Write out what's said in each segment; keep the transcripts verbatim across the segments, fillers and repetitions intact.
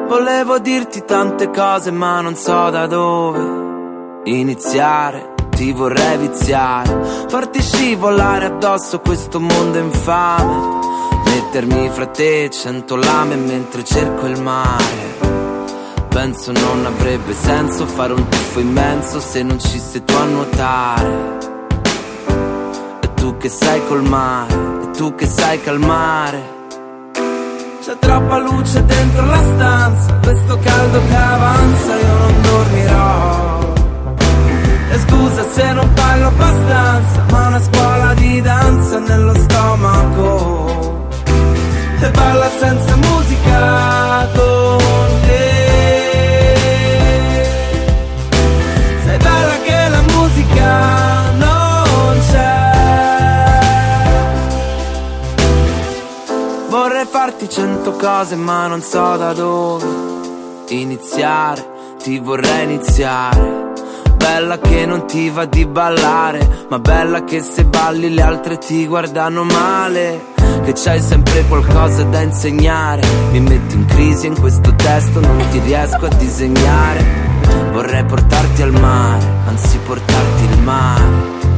Volevo dirti tante cose ma non so da dove iniziare. Ti vorrei viziare, farti scivolare addosso questo mondo infame, mettermi fra te cento lame mentre cerco il mare. Penso non avrebbe senso fare un tuffo immenso se non ci sei tu a nuotare. E tu che sai col mare, e tu che sai calmare. C'è troppa luce dentro la stanza, questo caldo che avanza, io non dormirò. E scusa se non parlo abbastanza, ma una scuola di danza nello stomaco. E balla senza musica con te. Sei bella che la musica non c'è. Vorrei farti cento cose ma non so da dove iniziare. Ti vorrei iniziare. Bella che non ti va di ballare, ma bella che se balli le altre ti guardano male. Che c'hai sempre qualcosa da insegnare. Mi metti in crisi in questo testo, non ti riesco a disegnare. Vorrei portarti al mare, anzi portarti il mare.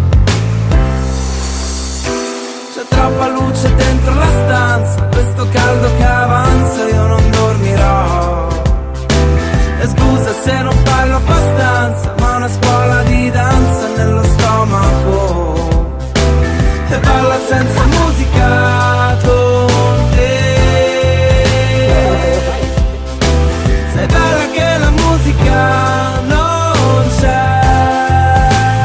C'è troppa luce dentro la stanza, questo caldo che avanza, io non dormirò. E scusa se non parlo abbastanza, ma una scuola di danza nello stomaco. E balla senza musica con te. Sei bella che la musica non c'è.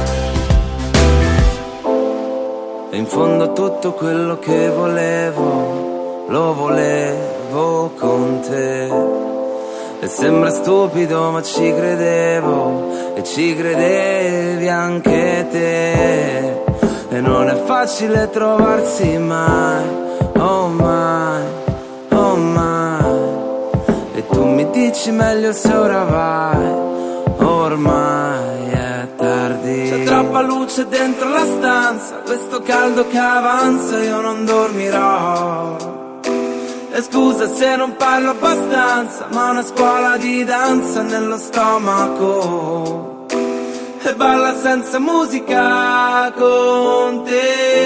E in fondo tutto quello che volevo, lo volevo con te. E sembra stupido ma ci credevo, e ci credevi anche te. E non è facile trovarsi mai, oh mai, oh mai. E tu mi dici meglio se ora vai, ormai è tardi. C'è troppa luce dentro la stanza, questo caldo che avanza, io non dormirò. E scusa se non parlo abbastanza, ma una scuola di danza nello stomaco. E balla senza musica con te.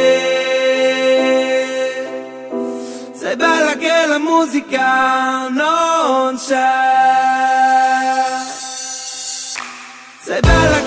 Sei bella che la musica non c'è. Sei bella